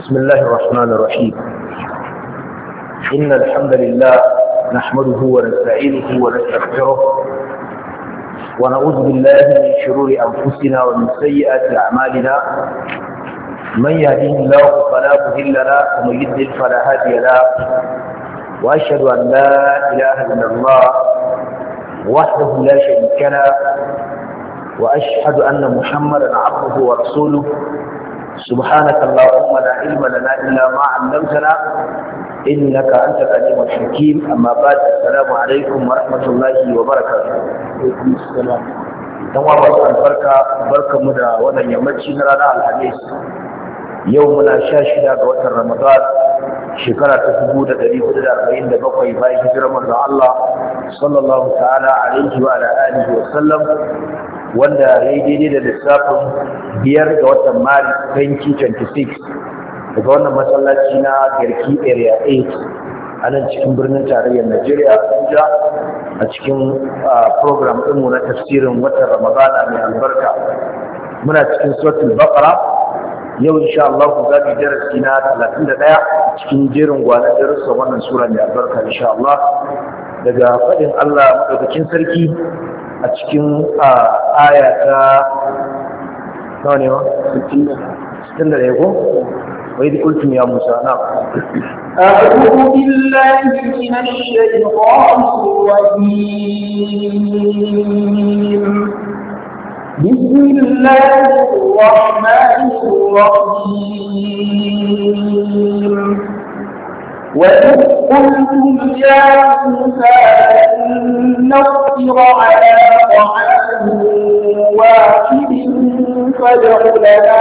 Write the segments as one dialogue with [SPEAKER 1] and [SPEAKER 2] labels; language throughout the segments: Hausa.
[SPEAKER 1] بسم الله الرحمن الرحيم. إن الحمد لله نحمده ونستعينه ونستغفره ونعوذ بالله من شرور أنفسنا ومن سيئات أعمالنا. من يهده الله فلا مضل له ومن يضلل فلا هادي له، وأشهد أن لا إله إلا الله وحده لا شريك له، وأشهد أن محمدا عبده ورسوله. سبحانك اللهم لا علم لنا إلا ما علمتنا إنك أنت العليم الحكيم. أما بعد، السلام عليكم ورحمة الله وبركاته. وعليكم السلام. دعوة البركة بركة مدى وانا يمتشي نرانا الحديث يومنا شاشدة وقت رمضان شكرا تفبودة دريب الأربعين دقوة باي هجر من الله صلى الله تعالى عليه وعلى آله وسلم، wanda ya yi daidai da lissafin 5 ga watan Maris 2026 daga wannan masallaci na Garki Area 8 a nan cikin birnin tarayyar Najeriya, Abuja, a cikin program ɗinmu na tafsirin watan Ramadana mai albarka. Muna cikin suratul Baqara. Yau insha Allah ku zabi darasi na 31 cikin jerin gwanan darussan wannan sura mai albarka insha Allah, daga faɗin Allah madaukakin sarki a cikin aya ta nawa ne wa 61 ko wai da kultum ya Musa na
[SPEAKER 2] a'udhu billahi minash shaitanir rajim. Bismillahir rahmanir rahim. وَإِذْ قُلْتُمْ يَا مُوسَىٰ لَن نَّصْبِرَ عَلَىٰ طَعَامٍ وَاحِدٍ فَادْعُ لَنَا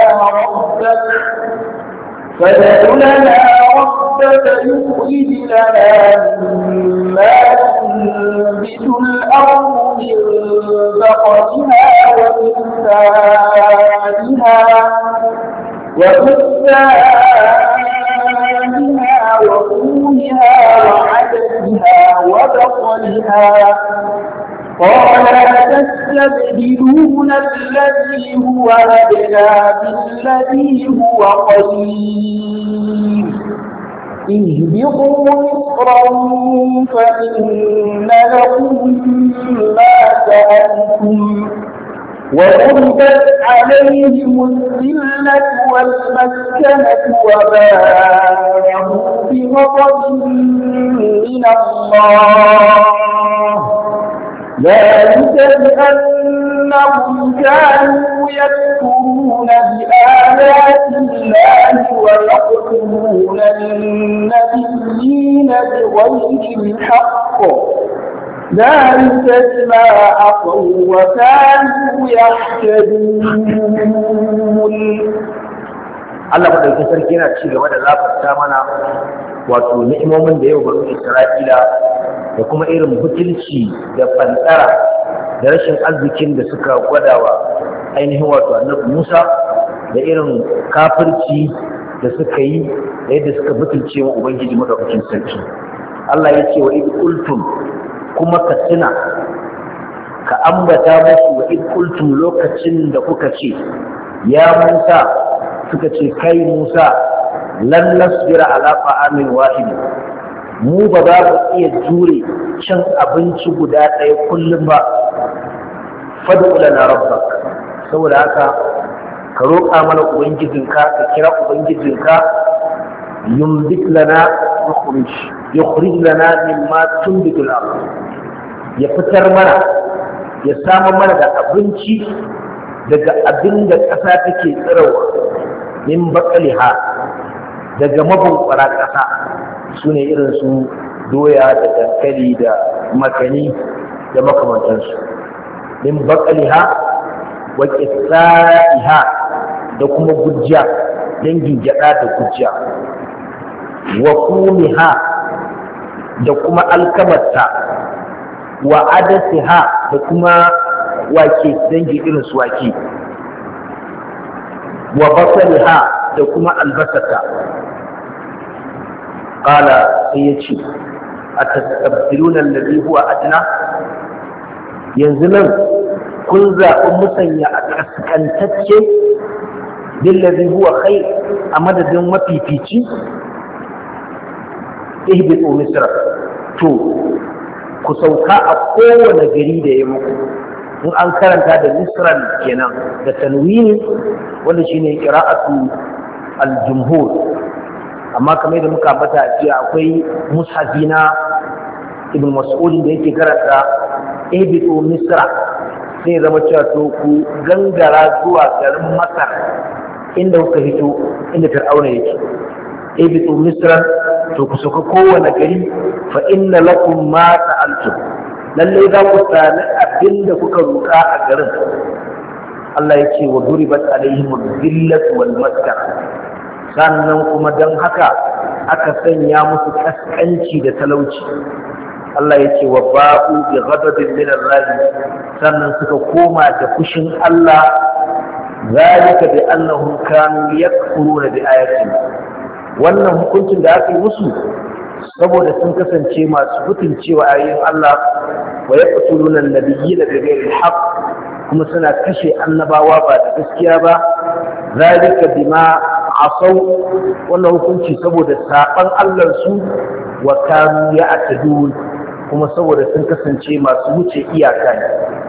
[SPEAKER 2] رَبَّكَ يُخْرِجْ لَنَا مِمَّا تُنبِتُ الْأَرْضُ مِن بَقْلِهَا وَفُومِهَا وَعَدَسِهَا وَبَصَلِهَا. قَالَ أَتَسْتَبْدِلُونَ الَّذِي هُوَ أَدْنَىٰ بِالَّذِي هُوَ خَيْرٌ. اهْبِطُوا مِصْرًا فَإِنَّ لَكُم مَّا سَأَلْتُمْ وَضُرِبَتْ عَلَيْهِمُ الذِّلَّةُ وَالْمَسْكَنَةُ وَبَاءُوا بِغَضَبٍ مِّنَ اللَّهِ، ذَلِكَ بِأَنَّهُمْ كَانُوا يَكْفُرُونَ بِآيَاتِ اللَّهِ وَيَقْتُلُونَ النَّبِيِّينَ بِغَيْرِ الْحَقِّ، ذلك بما عصوا وكانوا يعتدون.
[SPEAKER 1] Allah madaukakin sarki yana ci gaba da lafarta mana wato ni'imomin da yau banu Isra'ila da kuma irin butulci da fantsara da rashin arzikin da suka gwadawa ainihin wato Annabi Musa, da irin kafirci da suka yi da yadda suka butulce wa Ubangiji madaukakin sarki. Allah ya ce wa idh qultum, kuma ka tuna ka ambata musu wa idh qultum, lokacin da kuka ce ya Musa, suka ce kai Musa, lan nasbira ala ta'amin wahid, mu ba za mu iya jure cin abinci guda ɗaya kullum ba. Fad'u lana rabbak, saboda haka ka roƙa mana ubangijinka, ka kira ubangijinka. Yumbit lana yukhrij lana mimma tunbitul ardh, ya fitar mana, ya samu mana da abinci daga abin da ƙasa take tsirawa, min baqaliha, daga mabunƙwara ƙasa, su ne irin su doya da dankali da makani da makamantansu. Min baqaliha wa qithaiha, da kuma gujja, dangin gyaɗa da gujja. Wa fumiha, da kuma alkamarta. Wa adasiha, da kuma wake, dangi irin su wake. Wa basaliha, da kuma albasata. Qala, sai ya ce, atastabdiluna alladhi huwa adna, yanzu nan kun zaɓi musanya a kaskantacce lillazi huwa khair a madadin mafifici ihbitu misra to ku sauka a kowane gari da ya muku in an karanta da misran kenan da tanwini wanda shine qira'atu al-jumhur amma kamar da muka ambata jiya akwai mushafi na ibn mas'ud da yake karanta ihbitu misra sai zama cewa to ku gangara zuwa garin masar inda kuka hito inda fir'auna yake ihbitu misran to ku sauka kowane gari fa inna lakum ma sa'altum lalle za ku sami abin da kuka roƙa a garin Allah ya ce wa duribat alaihim dhillatu wal maskar sannan kuma dan haka aka sanya musu kaskanci da talauci Allah ya ce wa ba'u bi ghadabin min ar-rahim sannan suka koma da fushin Allah zalika bi annahum kanu yakfuruna bi ayatina wannan hukuncin da aka yi musu saboda sun kasance masu mutuncewa ayoyin Allah wa yaqtuluna an-nabiyina bighairi al-haqq kuma suna kashe annabawa ba da gaskiya ba zalika bima asaw wannan hukunci saboda saban Allah su wa kanu ya'tadun kuma saboda sun kasance masu wuce iyaka ne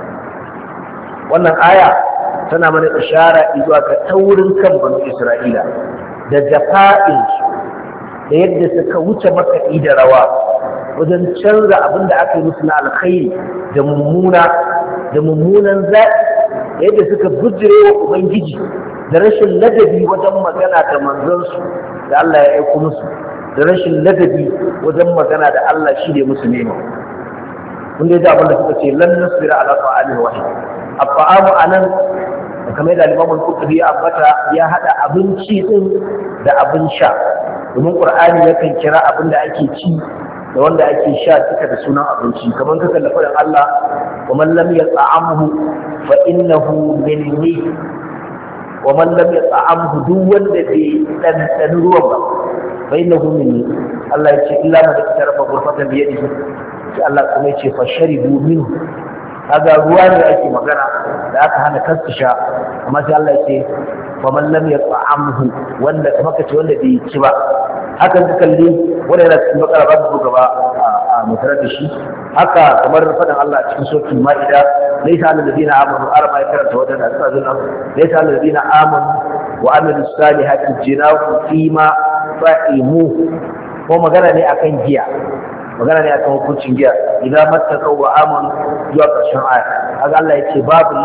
[SPEAKER 1] wannan aya tana mana ishara zuwa ga taurin kan banu Isra'ila da jafa'in da yadda suka wuce makaɗi da rawa wajen canza abin da aka yi musu na alkhairi da mummunan zaɓi da yadda suka bujire wa ubangiji da rashin ladabi wajen magana da manzansu da Allah ya aiko musu da rashin ladabi wajen magana da Allah shi ne musu nema kun dai abin da suka ce lan nasbira ala ta'alihi wahid afa'amu anan kamar da Imam Al-Qurtubi ya ambata ya hada abinci din da abin sha domin Qur'ani yakan kira abin da ake ci da wanda ake sha duka da sunan abinci kamar ka kallafa da Allah wa man lam yat'amhu fa innahu minni wa man lam yat'amhu duk wanda bai dan ruwan ba fa innahu minni Allah ya ce illa man tarafa ghurfatan bi yadihi sai Allah kuma ya ce fa sharibu minhu kaga ruwa ne ake magana da aka hana kansu sha amma sai Allah ya ce fa man lam yat'amhu wanda kuma kace wanda bai ci ba hakan ka kalli wanda yana cikin bakara ba su gaba a mutarar da shi haka kamar fadan Allah a cikin suratul maida laysa alal ladina amanu arba ya karanta wadan asazuna laysa alal ladina amanu wa amilus salihati jinahu fima fa'imu ko magana ne akan giya magana ne akan hukuncin giya idan mattaqaw wa amanu zuwa ƙarshen aya kaga Allah ya ce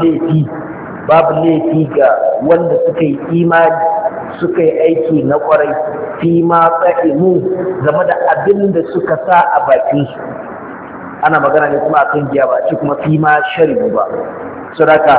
[SPEAKER 1] babu laifi ga wanda suka yi imani suka yi aiki na kwarai fi ma tsa'imu game da abin da suka sa a bakinsu ana magana ne kuma akan giya ba ce kuma fi ma sharibu ba sadaka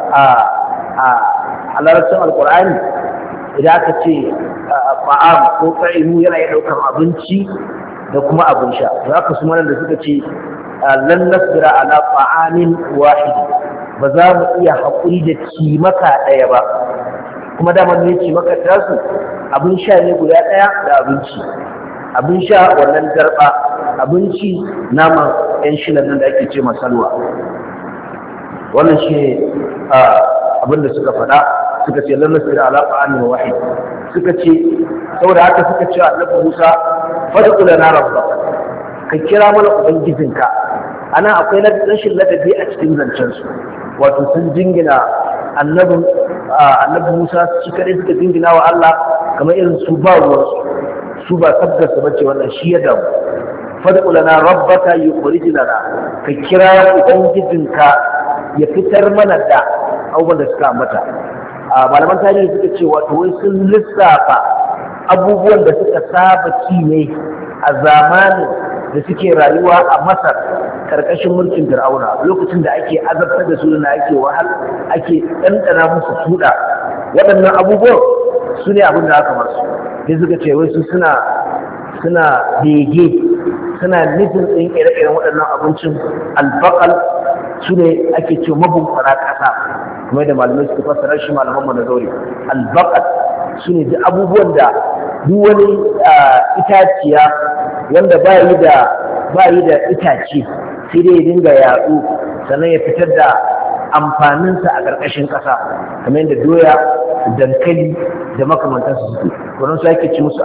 [SPEAKER 1] a larabcin alkur'ani idan aka ce fa'am ko tsa'imu yana iya ɗaukar abinci da kuma abin sha za ka su da suka ce lan nasbira ala ta'amin wahidi ba za mu iya haƙuri da cimaka ɗaya ba kuma dama ne cimaka tasu abin sha ne guda ɗaya da abin sha wannan darba abinci naman yan shilan nan da ake ce masalwa wannan shi abin da suka faɗa suka ce lan nasbira ala ta'amin wahidi suka ce saboda haka suka ce annabi Musa fad'u lana rabbaka ka kira mana ubangijinka ana akwai rashin ladabi a cikin zancen su wato sun jingina annabi Musa shi kadai suka jingina wa Allah kamar irin su ba ruwan su ba sabgar su bace wannan shi ya damu fad'u lana rabbaka yukhrij lana ka kira ubangijinka ya fitar mana da abubuwan da suka ambata malaman tarihi suka ce wato wai sun lissafa abubuwan da suka saba ci ne a zamanin da suke rayuwa a Masar karkashin mulkin Fir'auna lokacin da ake azabtar da su da ake ɗanɗana musu tuda waɗannan abubuwan su ne abin da aka masu sai suka ce wai su suna bege suna nufin tsayin ire-iren waɗannan abincin albakal su ne ake ce mabunkwana ƙasa kuma da malamai suka fassara shi malaman mu na zaure albakal su ne duk abubuwan da duk wani itaciya wanda ba yi da itace sai dai ya dinga yaɗo sannan ya fitar da amfaninsa a ƙarƙashin ƙasa kamar yadda doya dankali da makamantansu suke wannan su ake ci musu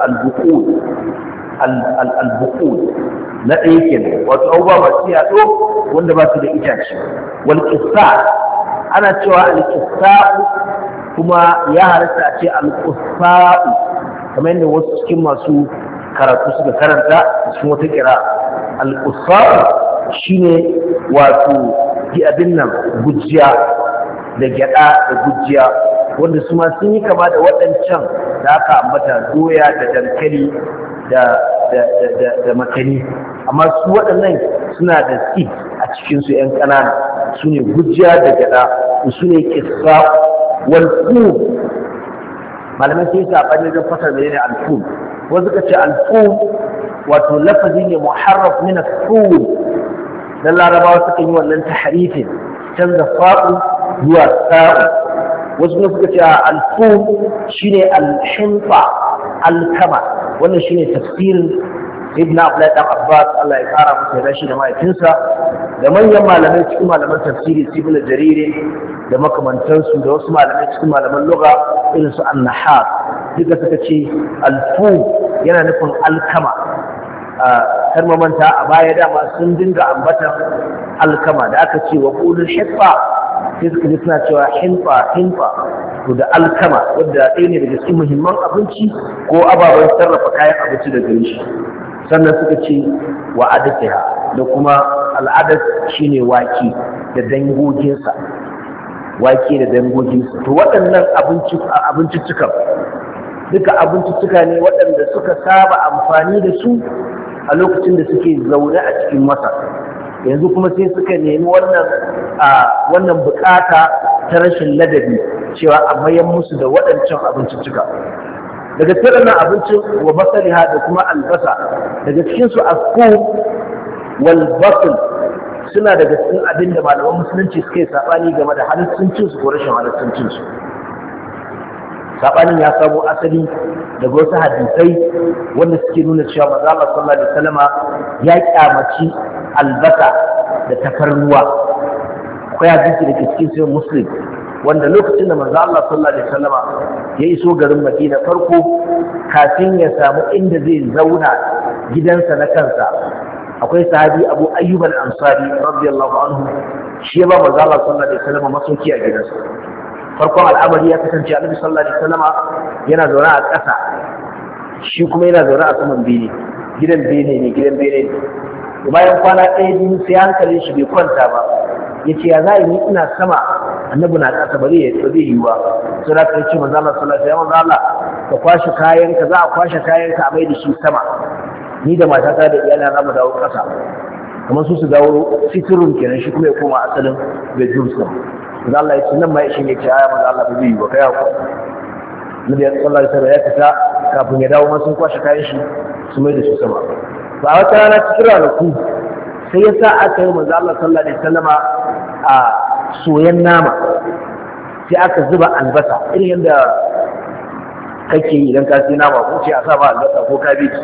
[SPEAKER 1] al-buqul na ɗaya kenan wato abubuwa masu yaɗo wanda ba su da itace wal qissa ana cewa al-qissa kuma ya halatta a ce al-qussa'u kamar yadda wasu cikin masu karatu suka karanta cikin wata kira al-qussa'u shine wato abin nan gujiya da gyada da gujiya wanda su ma sun yi kama da waɗancan da aka ambata doya da dankali da makani amma su waɗannan suna da seed a cikinsu 'yan ƙanana su ne gujiya da gyada su ne kissa walfum malamai sai saɓani don fasar da ne alfum wasu ka ce alfum wato lafazi ne muharraf min al-fum dan larabawa suka yi wannan tahrifin canza fa'u zuwa sa'u wasu kuma suka ce alfum shine al-hinfa al-kama wannan shine tafsirin ibn Abdullah dan Abbas Allah ya kara masa da shi da mahaifinsa da manyan malamai cikin malaman tafsiri Ibn Jarir da makamantansu da wasu malamai cikin malaman lugha irin su an-Nahas duka suka ce alfum yana nufin alkama kar manta a baya dama sun dinga ambatan alkama da aka ce wa qulul hifa sai suka ji suna cewa hinfa to da alkama wadda ɗaya ne daga cikin muhimman abinci ko ababen sarrafa kayan abinci da gare shi sannan suka ce wa adatiha da kuma al'adat shine wake da dangoginsa to waɗannan abinciccikan duka abinciccuka ne waɗanda suka saba amfani da su a lokacin da suke zaune a cikin Masar yanzu kuma sai suka nemi wannan bukata ta rashin ladabi cewa a mayan musu da waɗancan abinciccuka daga cikin abincin wa basaliha da kuma albasa daga cikin su asku wal basl suna daga cikin abin da malaman musulunci suka yi sabani game da halittun cin su ko rashin halittun cin su sabanin ya samo asali daga wasu hadisai wanda suke nuna cewa manzo Allah sallallahu alaihi wasallama ya kyamaci albasa da tafarnuwa akwai hadisi da ke cikin sahih Muslim wanda lokacin da manzo Allah sallallahu alaihi wasallama ya iso garin Madina farko kafin ya samu inda zai zauna gidansa na kansa akwai sahabi Abu Ayyub al-Ansari radiyallahu anhu shi ya ba manzo Allah sallallahu alaihi wasallama masauki a gidansa farkon al'amari ya kasance Annabi sallallahu alaihi wasallama yana zaune a ƙasa shi kuma yana zaune a saman bene gidan bene ne bayan kwana ɗaya biyu sai hankalin shi bai kwanta ba ya ce ya za yi ina sama Annabi na ƙasa ba zai yi ba sai da kai ce manzo Allah sallallahu alaihi wasallam ka kwashe kayanka za a kwashe kayanka a mai da shi sama ni da matata da iyalina za mu dawo ƙasa kamar su dawo sitirun kenan shi kuma ya koma asalin bedroom sa manzo Allah ya ce nan ma shi ne ce aya manzo Allah ba zai yi ba kai ku Nabi sallallahu alaihi wasallam ya fita kafin ya dawo ma sun kwashe kayan shi su mai da shi sama ba wata rana cikin ranaku sai ya sa aka yi manzo Allah sallallahu alaihi wasallama a soyan nama sai aka zuba albasa irin yadda kake yi idan ka sai nama ko ce a sa ba albasa ko kabeji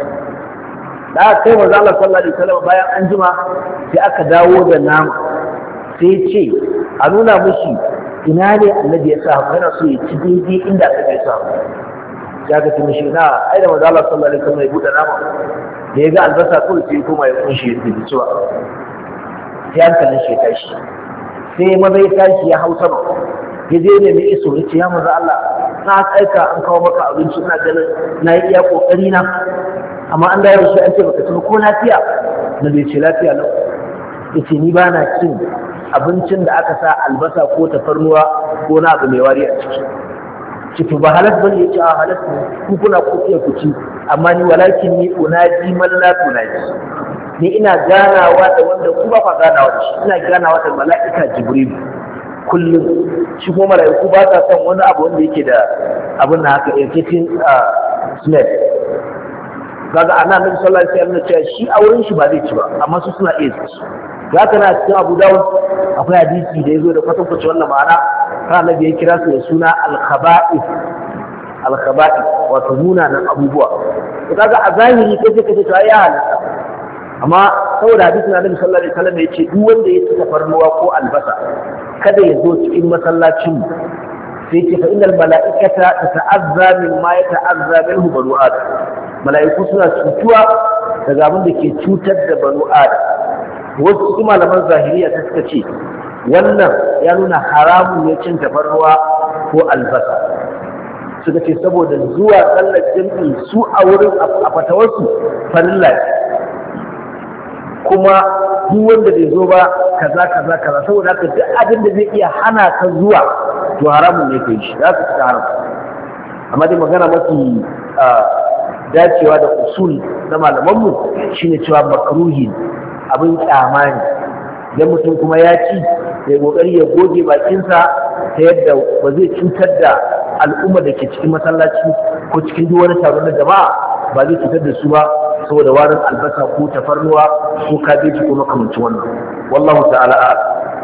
[SPEAKER 1] da aka kai manzo Allah sallallahu alaihi wasallam bayan an jima sai aka dawo da nama sai ce a nuna mushi ina ne annabi ya sa yana so ya ci daidai inda aka ya sa ya ga tuni shi na ai da manzo Allah sallallahu alaihi wasallam ya buɗe nama da ya ga albasa kawai sai kuma ya kunshi ya tafi cewa sai hankalin shi ya tashi sai maza ya tashi ya hau sama ya je ne mai iso ya ce ya maza Allah na aika an kawo maka abinci ina ganin na yi iya kokari na amma an dawo da shi an ce baka ci ko lafiya na bai ce lafiya lau ya ce ni ba na cin abincin da aka sa albasa ko tafarnuwa ko na abu mai wari a ciki ciki ba halas bane ya ce a halas ne ku kuna kofiya ku ci amma ni walakin ni unaji man la tunaji ni ina ganawa da wanda ku ba fa ganawa da shi ina ganawa da mala'ika jibril kullum shi kuma mala'iku ba ta son wani abu wanda yake da abin da haka irkitin smell kaga annabi sallallahu alaihi wasallam cewa shi a wurin shi ba zai ci ba amma su suna iya ci ga kana cikin Abu Dawud akwai hadisi da yazo da kwatankwacin wannan ma'ana kan annabi ya kira su da suna al-khaba'ith wato munanan abubuwa to kaga a zahiri kai kace to ya halatta amma saboda hadisin Annabi sallallahu alaihi wasallam yace duk wanda ya ci tafarnuwa ko albasa kada ya zo cikin masallacin mu sai ce fa innal mala'ikata tata'azza mimma yata'azza minhu banu adam mala'iku suna cutuwa daga abin da ke cutar da banu adam wasu su malaman zahiriya ta suka ce wannan ya nuna haramun ne cin tafarnuwa ko albasa suka ce saboda zuwa sallar jami'i su a wurin a fatawarsu farilla kuma duk wanda bai zo ba kaza saboda haka duk abin da zai iya hana ka zuwa to haramun ne kai shi za ka ci haram amma dai magana mafi dacewa da usul na malamanmu shine cewa makruhi abin kyama ne idan mutum kuma ya ci ya kokari ya goge bakinsa ta yadda ba zai cutar da al'umma da ke cikin masallaci ko cikin duk wani taro na jama'a ba zai cutar da su ba saboda warin albasa ko tafarnuwa ko kabeji ko makamancin wannan wallahu ta'ala a'lam.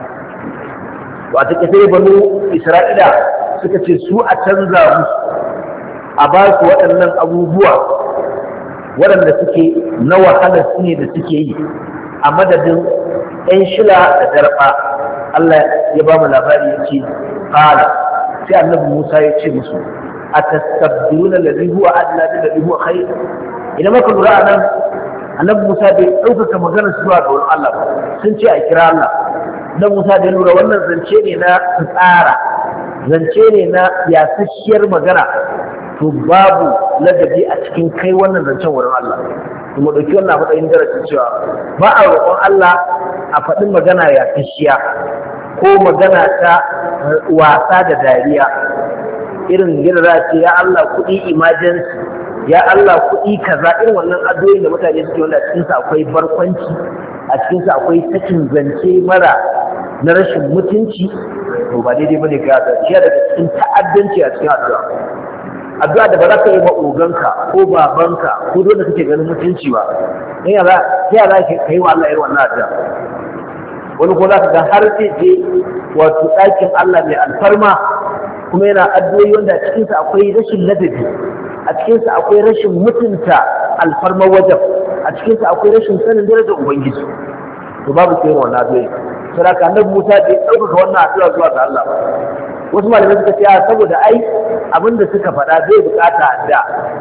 [SPEAKER 1] To a take sai banu Isra'ila suka ce su a canza musu a ba su waɗannan abubuwa waɗanda suke na wahalar su ne da suke yi a madadin ɗan shila da darɓa. Allah ya ba mu labari ya ce ƙala sai annabi Musa ya ce musu a tastabdiluna alladhi huwa adna bil ladhi huwa khair. Idan maka lura nan annabi Musa bai ɗaukaka maganar zuwa ga wurin Allah ba, sun ce a kira Allah. Dan Musa da lura wannan zance ne na tsara, zance ne na yasasshiyar magana, to babu ladabi a cikin kai wannan zancen wurin Allah. Kuma ɗauki wannan matsayin darasin cewa ba a roƙon Allah a faɗin magana yasasshiya ko magana ta wasa da dariya irin yadda za a ce ya Allah kuɗi emergency, ya Allah kuɗi kaza, irin wannan addu'o'i da mutane suke wanda a cikinsa akwai barkwanci, a cikinsa akwai sakin zance mara na rashin mutunci, to ba daidai bane ga shi daga cikin ta'addanci a cikin addu'a da ba za ka yi wa oganka ko babanka ko dole kake ganin mutunci ba, sai ya za ka yi wa Allah irin wannan addu'a. Wani ko za ka ga har sai je wato ɗakin Allah mai alfarma kuma yana addu'o'i wanda a cikinsa akwai rashin ladabi, a cikinsa akwai rashin mutunta alfarmar wajen, a cikinsa akwai rashin sanin darajar Ubangiji. To babu kai wannan addu'o'i. Saboda annabi Musa bai ɗaukaka wannan addu'a zuwa ga Allah ba. Wasu malamai suka ce saboda ai abin da suka faɗa zai bukata da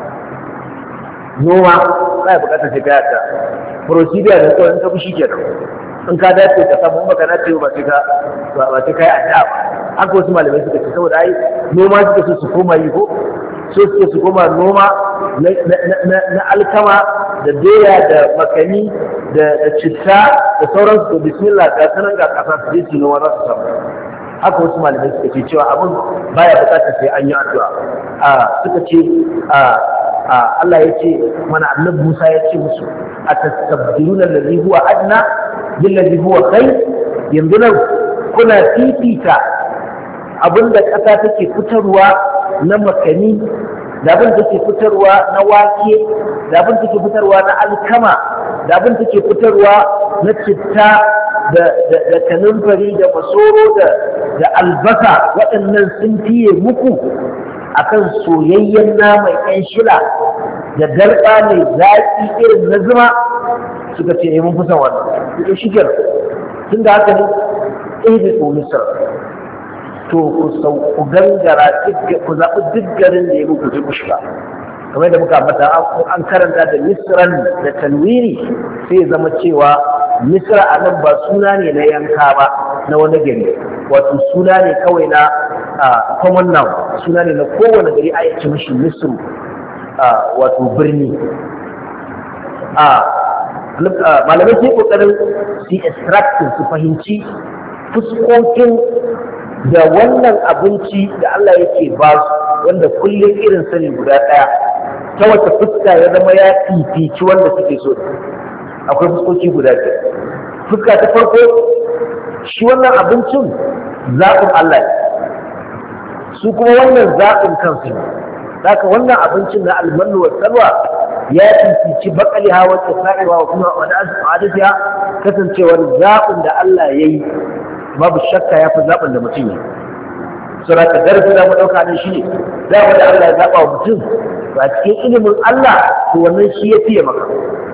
[SPEAKER 1] noma, zai bukata sai ka yadda procedure da kawai in ka fushi kenan, in ka dace ka samu baka dace ba sai ka yi adda ba. Haka wasu malamai suka ce saboda ai noma suka so su koma yi ko so suke su koma noma na alkama da doya da makani da citta da sauransu, da bismillah ga sanan ga kasa su je su noma za su samu. Haka wasu malamai suka ce cewa abin baya bukatar sai an yi addu'a. Suka ce Allah ya ce mana annabi Musa ya ce musu atastabdiluna alladhi huwa adna bil ladhi huwa khair, yanzu nan kuna fifita abinda ƙasa take fitarwa na makani da abin take fitarwa na wake da abin take fitarwa na alkama da abin take fitarwa na citta da kanumfari da masoro da albasa, waɗannan sun fiye muku akan soyayyen naman ƴan shila da darɓa mai zaƙi irin na zuma. Suka ce mun fi son wannan. To shi kenan tun da haka ne ihbitu misr, to ku gangara ku zaɓi duk garin da ya muku je ku shiga. Kamar da muka ambata an karanta da misran da tanwiri, sai zama cewa misra a nan ba suna ne na yanka ba na wani gari, wato suna ne kawai na common noun, suna ne na kowane gari a yake mashi misru, wato birni. Malamai ke kokarin su extracting, su fahimci fuskokin da wannan abinci da Allah yake ba su, wanda kullum irin sani guda ɗaya, ta wata fuska ya zama ya fifici wanda suke so. Akwai fuskoki guda biyar. Fuska ta farko, shi wannan abincin zaɓin Allah ne, su kuma wannan zaɓin kansu ne. Haka wannan abincin na almanu wa salwa ya fifici bakali hawa ta sa'iwa wa kuma wani adadiya, kasancewar zaɓin da Allah ya yi babu shakka ya fi zaɓin da mutum ya. Sura ka darasi da mu ɗauka ne shi zaɓin da Allah ya zaɓa wa mutum ba cikin ilimin Allah, to wannan shi ya fiye maka.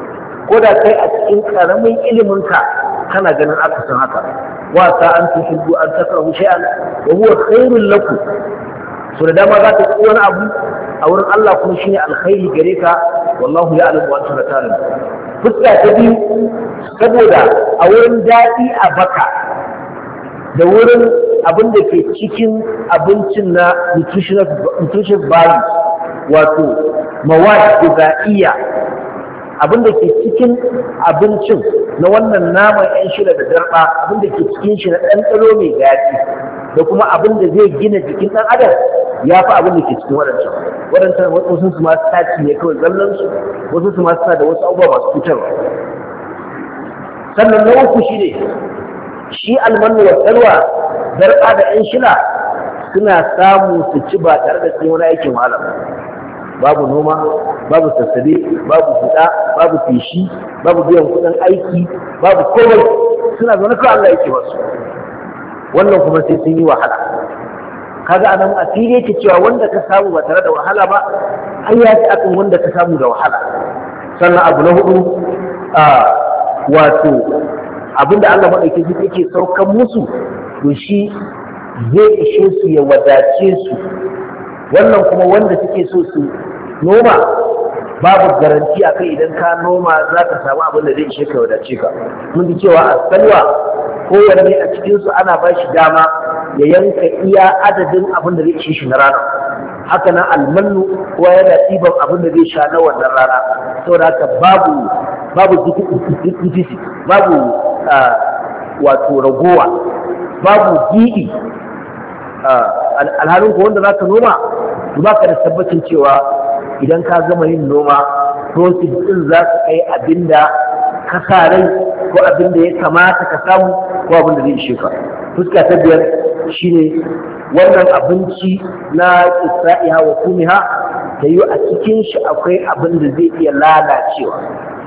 [SPEAKER 1] ko da kai a cikin karamin iliminka kana ganin akasin haka wasa an tuhibbu an takrahu shay'an wa huwa khairul lakum so da dama za ka yi wani abu a wurin Allah kuma shine alkhairi gare ka wallahu ya'lamu wa antum la ta'lamun. Fuska ta biyu saboda a wurin daɗi a baka da wurin abin da ke cikin abincin na nutrition value wato mawad gudaiya abin da ke cikin abincin na wannan naman yan shida da darba abin da ke cikin shi na ɗanɗano mai daɗi da kuma abin da zai gina jikin ɗan adam ya fi abin da ke cikin waɗancan wasu su masu taci ne kawai zallansu wasu su masu da wasu abubuwa masu cutarwa. Sannan na uku shi ne shi almanu wa salwa darba da yan shila suna samu su ci ba tare da sai wani aikin wahala babu noma babu sassabe babu fuda babu feshi babu biyan kudin aiki babu komai suna zaune kawai Allah yake wasu wannan kuma sai sun yi wahala kaga anan asiri yake cewa wanda ka samu ba tare da wahala ba an ya ci akan wanda ka samu da wahala. Sannan abu na hudu wato abinda Allah madaukakin sarki yake saukan musu to shi zai ishe su ya wadace su wannan kuma wanda suke so su noma babu garanti a kai idan ka noma za ka samu abin da zai ishe ka wadace ka. Mun ji cewa a salwa kowanne a cikinsu ana ba shi dama ya yanka iya adadin abin da zai ishe shi na rana. Haka nan almannu kowa yana ɗiban abin da zai sha na wannan rana saboda haka babu deficit babu wato ragowa babu giɗi alhalin ko wanda za ka noma ba ka da tabbacin cewa idan ka gama yin noma profit din za ka kai abinda ka sa rai ko abinda ya kamata ka samu ko abinda zai ishe ka. Fuska ta biyar shine wannan abinci na isra'iha wa kumiha da yi a cikin shi akwai abinda zai iya lalacewa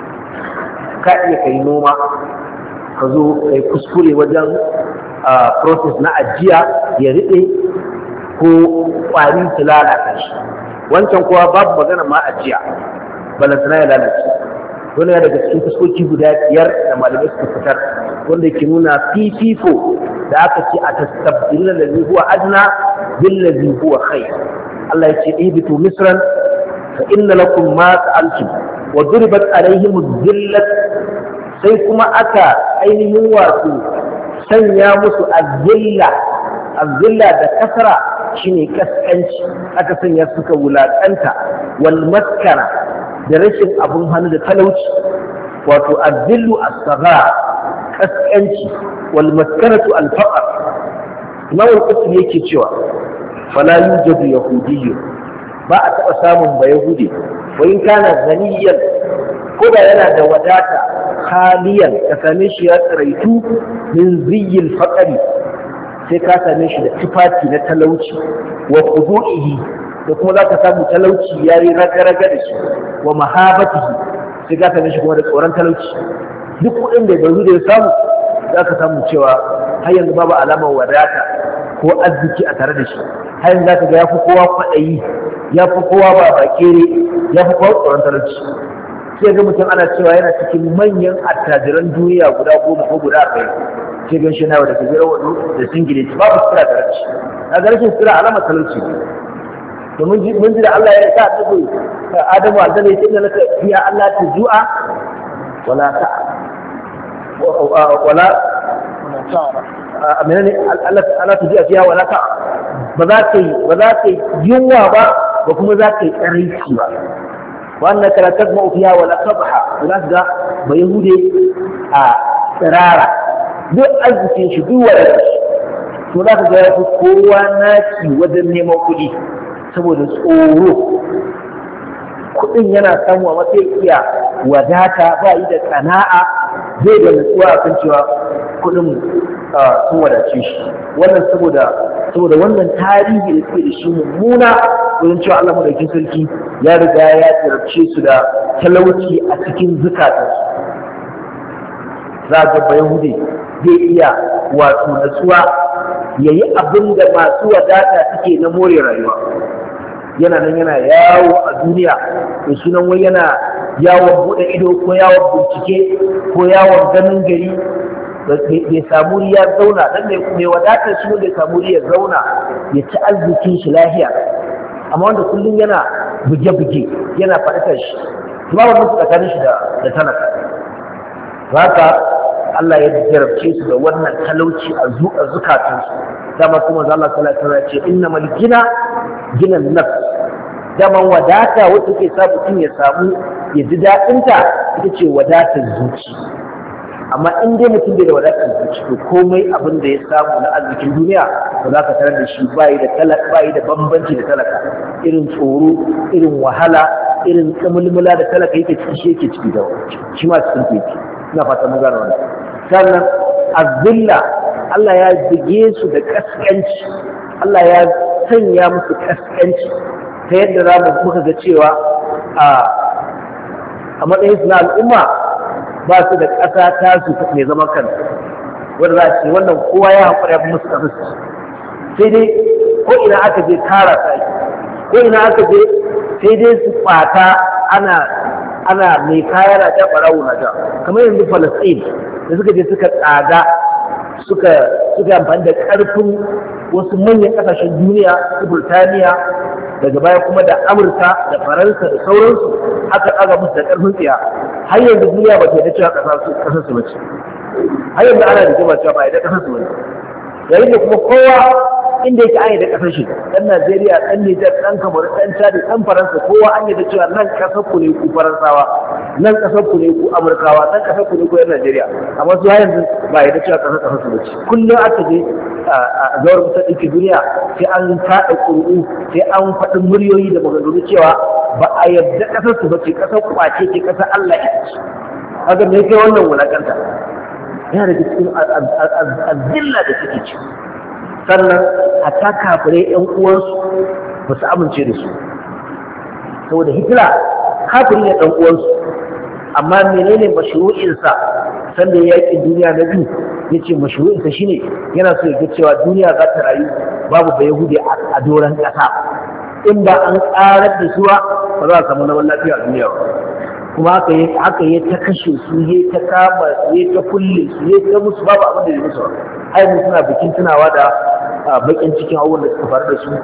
[SPEAKER 1] ka iya kai noma ka zo kai kuskure wajen process na ajiya ya riɗe ko ƙwari su lalata shi wancan kuwa babu magana ma ajiya balantana ya lalace wani daga cikin fuskoki guda biyar da malamai suka fitar wanda ke nuna fifiko da aka ce a tastabdilin da zai huwa adna billazi huwa khair. Allah ya ce ihbitu misran fa inna lakum ma sa'altum wa duribat alaihim dhillat sai kuma aka ainihin wato sanya musu azilla da kasara shine kaskanci aka sanya suka wulakanta wal maskara da rashin abun hannu da talauci wato azillu as-saghar kaskanci wal maskaratu al-faqr. Imam al-Qurtubi yake cewa fala yujadu yahudiyyun ba a taɓa samun ba yahudi wa in kana ganiyan ko da yana da wadata haliyan ka same shi ya tsiraitu min ziyyil faqri sai ka same shi da tufafi na talauci wa khudu'ihi da kuma za ka samu talauci yayi raga-raga da shi wa mahabatihi sai ka same shi kuma da tsoron talauci. Duk kuɗin da bai da ya samu za ka samu cewa har yanzu babu alamar wadata ko arziki a tare da shi har yanzu za ka ga ya fi kowa kwaɗayi ya fi kowa babakere ya fi kowa tsoron talauci. Sai ga mutum ana cewa yana cikin manyan attajiran duniya guda 10 ko guda 40 sai gan shi nawa da gajeren wado da singile babu sira da rashi na ga rashin sira alamar talauci to mun ji da Allah ya sa tabu Adamu aljanna ya tinda laka fiya Allah ta ju'a wala ta wala amina ne Allah ta ju'a fiya wala ta ba za ka yi yunwa ba kuma za ka yi tsaraici ba وأنك لا تجمع فيها ولا تضحى ولذا ده بيهودي tsirara duk arzikin shi duk wadda to za ka ga ya fi kowa naki wajen neman kuɗi saboda tsoro kuɗin yana samu a matsayin iya wadata ba yi da ƙana'a zai da nutsuwa a kan cewa kuɗin sun wadace shi wannan saboda wannan tarihi da suke da shi mummuna wajen cewa Allah madaukakin sarki ya riga ya tsirce su da talauci a cikin zukatansu za ga Bayahude zai iya wato natsuwa ya yi abin da masu wadata suke na more rayuwa yana nan yana yawo a duniya da sunan wai yana yawon buɗe ido ko yawon bincike ko yawon ganin gari bai samu ya zauna dan mai wadatar shi bai samu ya zauna ya ci arzikin shi lafiya, amma wanda kullum yana buge-buge yana faɗaɗar shi ba wani tsakanin shi da talaka. Haka Allah ya jarabce su da wannan talauci a zukatansu. Dama kuma za Allah sallallahu alaihi wasallam ya ce innamal ginan nafs, daman wadata wacce ke sa mutum ya samu ya ji daɗinta ita ce wadatar zuci. Amma in dai mutum bai da wadatar zuci to komai abin da ya samu na arzikin duniya ba za ka tarar da shi bayi da bambanci da talaka, irin tsoro, irin wahala, irin tsamulmula da talaka yake ciki shi yake ciki da shi ma cikin teki. Ina fata mun gane wannan. Sannan azilla, Allah ya bige su da kaskanci, Allah ya sanya musu kaskanci ta yadda za mu muka ga cewa a matsayin su na al'umma ba su da ƙasa ta su mai zaman kanta wanda za a ce wannan kowa ya haƙura ya fi musu ƙasa su, sai dai ko ina aka je kara ta ko ina aka je sai dai su ɓata ana mai kaya na ja ɓarawo na ja, kamar yanzu Falasɗin da suka je suka tsada suka amfani da ƙarfin wasu manyan ƙasashen duniya su Burtaniya, daga baya kuma da Amurka da Faransa da sauransu aka ɗaga musu da ƙarfin tsiya. Har yanzu duniya ba ta yadda cewa ƙasar su bace, har yanzu ana da jima cewa ba yadda ƙasar su bace, yayin da kuma kowa inda yake an yadda ƙasar shi, ɗan Najeriya, ɗan Nijar, ɗan Kamaru, ɗan Chad, ɗan Faransa, kowa an yadda cewa nan ƙasar ku ne ku Faransawa, nan ƙasar ku ne ku Amurkawa, nan ƙasar ku ne ku 'yan Najeriya, amma su har yanzu ba yadda cewa ƙasar su bace. Kullum aka je a zawar kusa ɗauki duniya sai an kaɗa ƙuri'u, sai an faɗi muryoyi da maganganu cewa ba a yadda ƙasar su bace, ƙasar kwace ce, ƙasar Allah ita ce. Haka me kai wannan wulakanta yana da cikin azilla da suke ci. Sannan a ta kafirai 'yan uwansu ba su amince da su, saboda Hitler kafiri ne ɗan uwansu, amma menene mashru'insa sanda ya yaƙin duniya na biyu ya ce mashru'insa shine yana so ya ga cewa duniya za ta rayu babu ba Yahudi a doron ƙasa, in ba an ƙarar da su ba za a samu zaman lafiya a duniya ba. Kuma haka ya ta kashe su, ya ta kama su, ya ta kulle su, ya ta musu babu abin da ya musu ba. Ai mu suna bikin tunawa da bakin cikin abubuwan da suka faru da su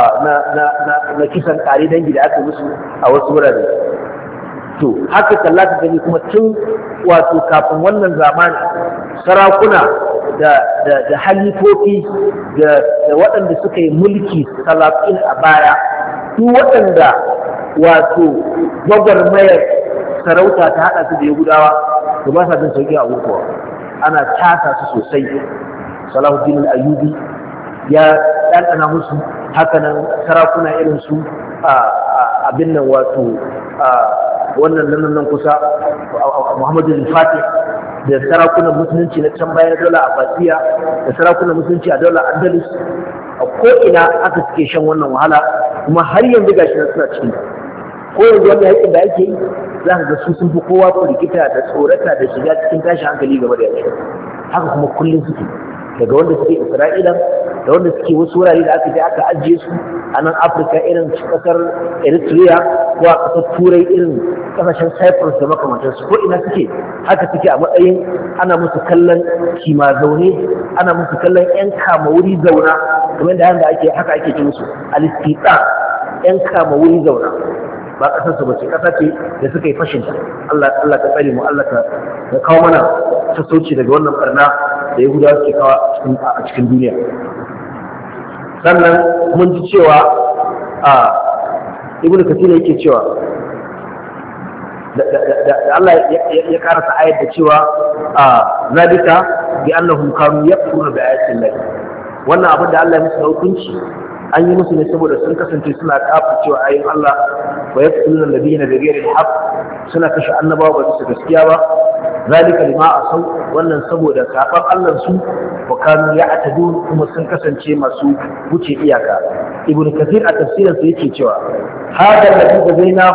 [SPEAKER 1] na kisan kare dangi da aka musu a wasu wurare. To haka kalla ka gani kuma tun wato kafin wannan zamani sarakuna da halifofi da waɗanda suka yi mulki salafin a baya, duk waɗanda wato gwagwarmayar sarauta ta haɗa su da Yahudawa to ba sa jin sauƙi a abubuwa, ana tasa su sosai. Salahuddin al-Ayyubi ya ɗanɗana musu, hakanan sarakuna irin su abin nan wato wannan nan kusa Muhammadu al-Fatih da sarakunan musulunci na can bayan daular Abbasiya da sarakunan musulunci a daular Andalus, a ko'ina aka suke shan wannan wahala, kuma har yanzu gashi na suna cikin ko yanzu wanda yakin da ake yi za ka ga su sun fi kowa ko rikita da tsorata da shiga cikin tashin hankali gaba da yaki. Haka kuma kullum suke, daga wanda suke Isra'ila da wanda suke wasu wurare da aka je aka ajiye su a nan Afirka irin kasar Eritrea ko a kasar Turai irin kasashen Cyprus da makamantansu, ko ina suke haka suke a matsayin ana musu kallon kima zaune, ana musu kallon 'yan kama wuri zauna, kamar da haka ake ce musu alistiqa, 'yan kama wuri zauna. Ba kasar su bace, kasa ce da suka yi fashin ta. Allah ka tsare mu, Allah ka kawo mana sassauci daga wannan barna da Yahudawa suke kawo a cikin duniya. Sannan mun ji cewa Ibn Kathir yake cewa da Allah ya karasa ayat da cewa zalika bi annahum kanu yakfuruna bi ayati Allah. Wannan abin da Allah ya musu hukunci an yi musu ne saboda sun kasance suna kafa cewa ayin Allah wa yaqtuluna nabiyina bighairi al-haqq, suna kashe annabawa ba su gaskiya ba. Zalika lima asau, wannan saboda kafan Allah su wa kanu ya'tadun, kuma sun kasance masu wuce iyaka. Ibn Kathir a tafsirin sa yake cewa hada nabi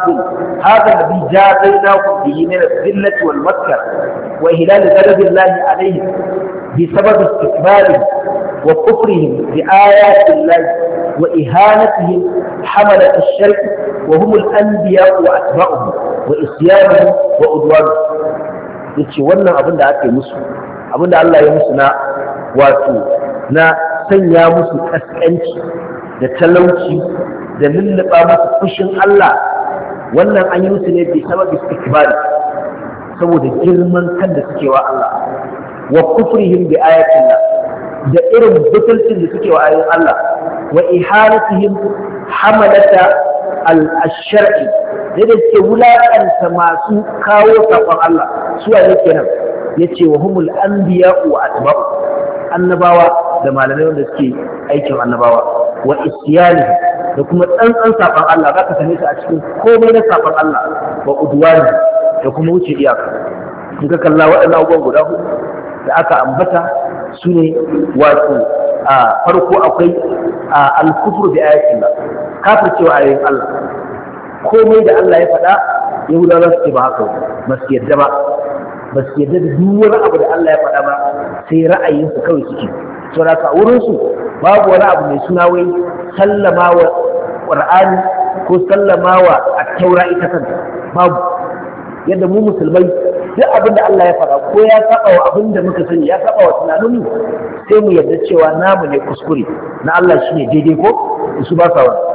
[SPEAKER 1] jazainahu bihi min al-dhillati wal makkar wa hilal ghadabillahi alayhi bi sabab istikbari wa kufrihim bi ayati Allah wa ihanatihim hamalat ash-shirk wa hum al-anbiya wa atba'uhum wa isyanu wa udwan yace wannan abin da aka yi musu abin da Allah ya musu na wato na sanya musu kaskanci da talauci da lulluɓa musu fushin Allah wannan an yi musu ne bi sababi istikbari saboda girman kan da suke wa Allah wa kufrihim bi ayatillah da irin butulcin da suke wa ayoyin Allah wa ihanatihim hamalata al-shar'i da suke wulakanta masu kawo sakon Allah su ne kenan yace wa humul anbiya wa atba'u annabawa da malamai wanda suke aikin annabawa wa isyani da kuma tsantsan sakon Allah zaka same su a cikin komai na sakon Allah wa udwani da kuma wuce iyaka in ka kalla waɗannan abubuwan guda hudu da aka ambata su ne wato a farko akwai al-kufru bi ayatillah kafircewa ayoyin Allah komai da Allah ya faɗa yahudawa za su ce ba haka ba su yadda ba ba su yadda da duk wani abu da Allah ya faɗa ba sai ra'ayinsu kawai suke saboda ka wurinsu babu wani abu mai suna wai sallama wa Qur'ani ko sallama wa at-taura ita kanta babu yadda mu musulmai duk abin da Allah ya faɗa ko ya saba wa abin da muka sani ya saba wa tunaninmu sai mu yarda cewa namu ne kuskure na Allah shine daidai ko su ba sa wani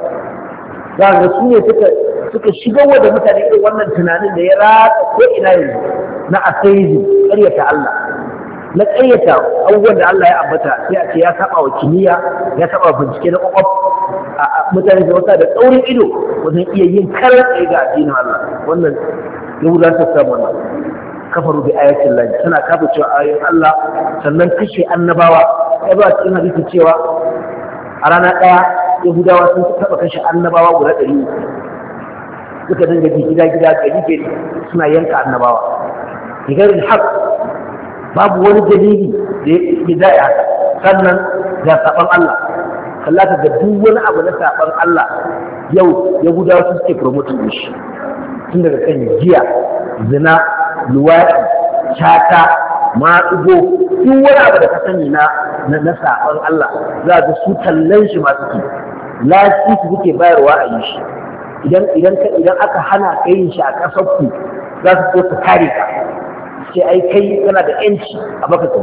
[SPEAKER 1] za ga su ne suka shigar wa da mutane irin wannan tunanin da ya ratsa ko ina yanzu na atheism ƙaryata Allah na ƙaryata abubuwan da Allah ya ambata sai a ce ya saba wa kimiyya ya saba bincike na kwakwaf mutane da wata da tsaurin ido wajen iya yin karar tsaye ga addinin Allah wannan yahudan ta samu wannan kafaru bi ayatin lahi tana kafa cewa ayoyin Allah sannan kashe annabawa ya ba cikin hadisi cewa a rana ɗaya yahudawa sun taɓa kashe annabawa guda 100 suka dinga bi gida-gida gari suna yanka annabawa digarin haq babu wani dalili da ya daya sannan ga saban Allah kalla ka ga duk wani abu na saban Allah yau yahudawa sun suke promoting shi tun daga kan giya zina luwaɗi shata maɗugo duk wani abu da ka sani na saban Allah za ga su tallan shi masu ki lafi su suke bayarwa a yi shi idan aka hana ka yin shi a ƙasar ku za su so su kare ka sai ai kai kana da yanci a makasin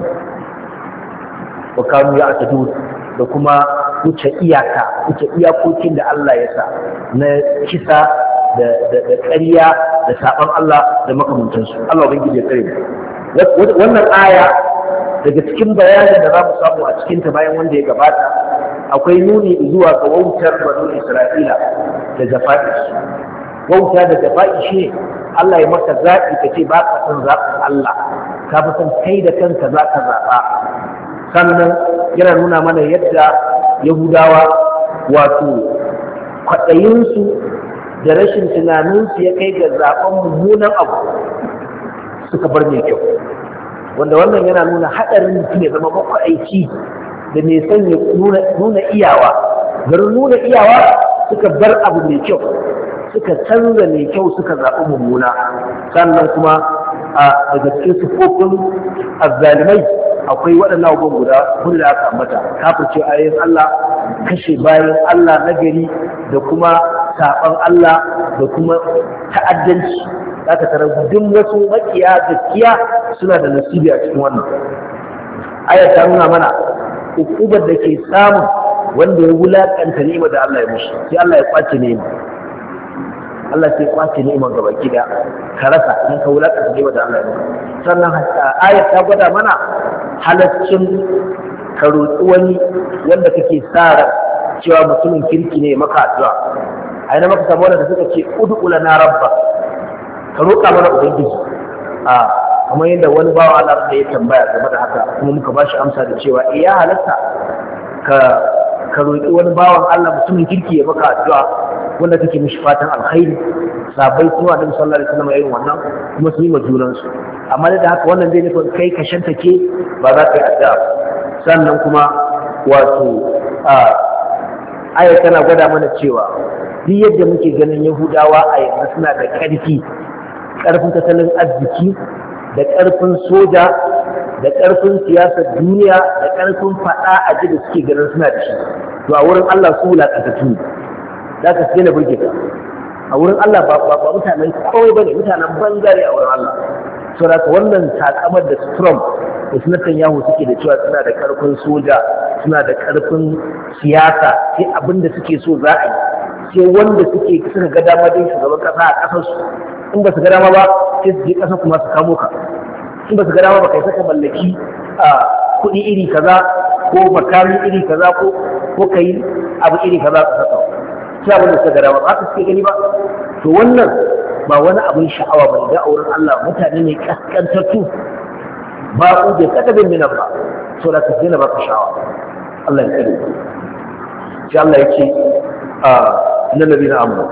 [SPEAKER 1] wa kanu ya atadu da kuma wuce iyakokin da Allah ya sa na kisa da ƙarya da saɓon Allah da makamantansu Allah ubangiji ya tsare wannan aya daga cikin bayanin da za mu samu a cikinta bayan wanda ya gabata akwai nuni zuwa ga wautar banu Isra'ila da jafa'i wauta da jafa'i shi Allah ya maka zaɓi ka ce ba ka son zaɓin Allah ka fi son kai da kanka za ka zaɓa sannan yana nuna mana yadda Yahudawa wato kwaɗayinsu da rashin tunaninsu ya kai ga zaɓen mummunan abu suka bar mai kyau wanda wannan yana nuna haɗarin mutum ya zama makwaɗaici da mai son ya nuna iyawa garin nuna iyawa suka bar abu mai kyau suka canza mai kyau suka zaɓi mummuna sannan kuma daga cikin sufofin azzalimai akwai waɗannan abubuwan guda hudu da aka ambata kafirce ayoyin Allah kashe bayan Allah na gari da kuma saɓan Allah da kuma ta'addanci zaka tarar duk wasu makiya gaskiya suna da nasibi a cikin wannan ayat ta nuna mana ukubar da ke samun wanda ya wulakanta ni'ima da Allah ya mushi sai Allah ya kwace ni'ima Allah sai kwace ni'ima gaba gida ka rasa idan ka wulakanta ni'ima da Allah ya mushi sannan ayat ta gwada mana halaccin ka roƙi wani wanda kake sa cewa mutumin kirki ne maka addu'a a yana maka samu wanda suka ce ud'u lana rabba ka roƙa mana ubangiji kamar yadda wani bawa Allah da ya tambaya game da haka kuma muka ba shi amsa da cewa ya halatta ka roƙi wani bawan Allah mutumin kirki ya maka addu'a wanda kake mishi fatan alkhairi sabai kuma da sallallahu alaihi wasallam irin wannan kuma su yi ma junansu amma da haka wannan zai nufin kai ka shantake ba za ka yi addu'a sannan kuma wato aya tana gwada mana cewa duk yadda muke ganin Yahudawa a yanzu suna da ƙarfin tattalin arziki da ƙarfin soja da ƙarfin siyasar duniya da ƙarfin faɗa a ji da suke ganin suna da shi to a wurin Allah su wulaƙantattu za ka sai na burge ka a wurin Allah ba mutanen kawai bane, mutanen banzare a wurin Allah. Saboda wannan takamar da Trump da su Netanyahu suke da cewa suna da karfin soja, suna da karfin siyasa, sai abin da suke so za a yi, sai wanda suka ga dama dai shugaban kasa a kasar su, in ba su ga dama ba sai su je kasa kuma su kamo ka, in ba su ga dama ba kai saka mallaki kuɗi iri kaza ko makami iri kaza ko kai abu iri kaza ka saka, sai abin da suka ga dama ba haka suke gani ba. To wannan ba wani abin sha'awa ba, da auren Allah mutane ne kaskantattu ba ku da kadabin min ba, so da kace na baka sha'awa. Allah ya tsare. Sai Allah yake innal ladina amanu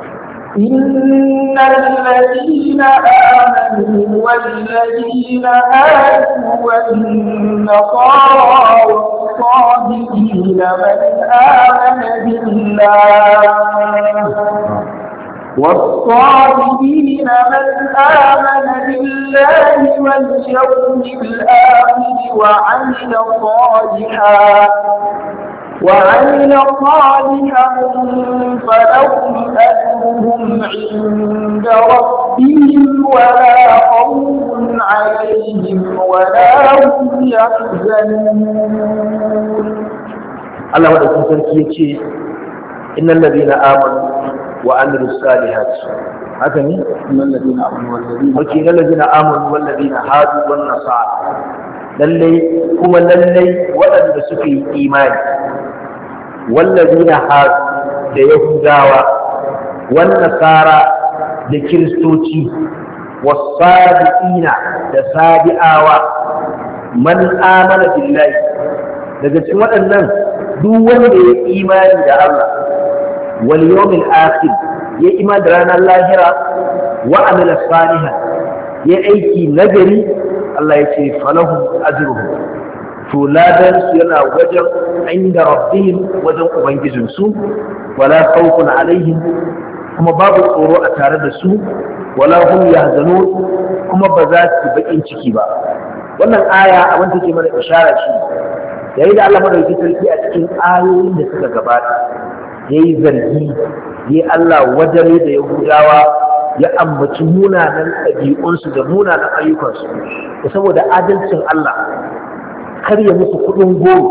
[SPEAKER 2] إن الذين آمنوا والذين هادوا والنصارى والصابئين من آمن بالله والصابئين من آمن بالله واليوم الآخر وعمل صالحا فلهم أجرهم عند ربهم ولا خوف عليهم ولا هم يحزنون.
[SPEAKER 1] الله ودكم سنكي إن الذين آمنوا وعملوا الصالحات هكذا إن الذين آمنوا والذين هادوا والنصارى lallai kuma lallai waɗanda suka yi imani wallazina hadu da yahudawa wan nasara da kiristoci wasabiina da sabi'awa man amana billahi daga cikin waɗannan duk wanda ya imani da Allah wal yawmil akhir ya imani da ranar lahira wa amila salihan ya aiki nagari, Allah ya ce falahum ajruhum, to ladan su yana wajen inda rabbihim, wajen ubangijin su, wala khawfun alaihim, kuma babu tsoro a tare da su, wala hum yahzanun, kuma ba za su bakin ciki ba. Wannan aya abin take mana ishara shi yayin da Allah madaukakin sarki a cikin ayoyin da suka gabata yayi zargi, yayi Allah wajare da Yahudawa, ya ambaci munanan ɗabi'unsu da munanan ayyukansu, da saboda adalcin Allah kar ya musu kuɗin goro,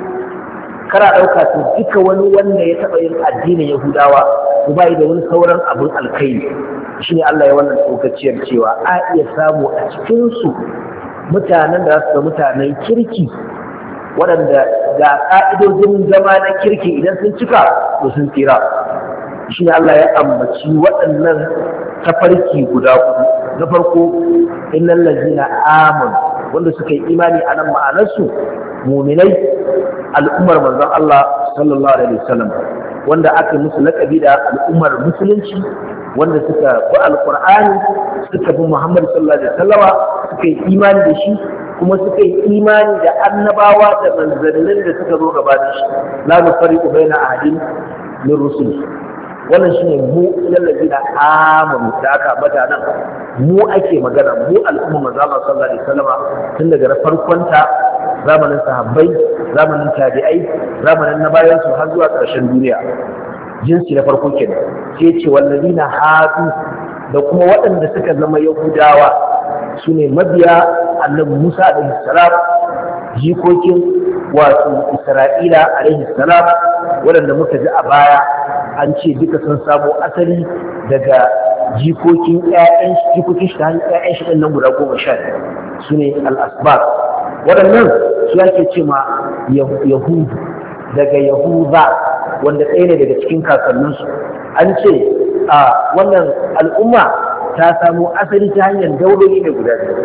[SPEAKER 1] kara ɗauka su duka wani wanda ya taɓa yin addinin Yahudawa ko bai da wani sauran abin alkhairi. Shine Allah ya wannan tsokaciyar cewa a iya samu a cikinsu mutanen da su mutanen kirki waɗanda ga ƙa'idojin zama na kirki idan sun cika to sun tsira. Shi ne Allah ya ambaci waɗannan tafarki guda uku. Na farko, innal ladzina amanu, wanda suka yi imani a nan ma'anarsu muminai, al'ummar manzon Allah sallallahu alaihi wasallam, wanda aka musu laƙabi da al'ummar musulunci, wanda suka bi alqur'ani, suka bi Muhammad sallallahu alaihi wasallama, suka yi imani da shi, kuma suka yi imani da annabawa da manzannin da suka zo gabanin shi, la nufarriqu baina ahadin min rusuli. Wannan shine mu lallabi da amanu da aka bata nan, mu ake magana, mu al'umma manzo Allah sallallahu alaihi wasallam, tun daga farkonta zamanin sahabbai, zamanin tabi'ai, zamanin na bayan su har zuwa ƙarshen duniya. Jinsi na farko kenan. Sai ce wallazina hadu, da kuma waɗanda suka zama Yahudawa, sune mabiya annabi Musa alaihi salam, jikokin wato Isra'ila alaihi salam, waɗanda muka ji a baya an ce duka sun samo asali daga jikokin shi ta hanyar ƴaƴan shi ɗin nan guda 12 su ne al'asbar. Waɗannan su ake ce ma Yahudu daga Yahuza, wanda ɗaya ne daga cikin kakanninsu. An ce a wannan al'umma ta samo asali ta hanyar dauloli ne guda biyu.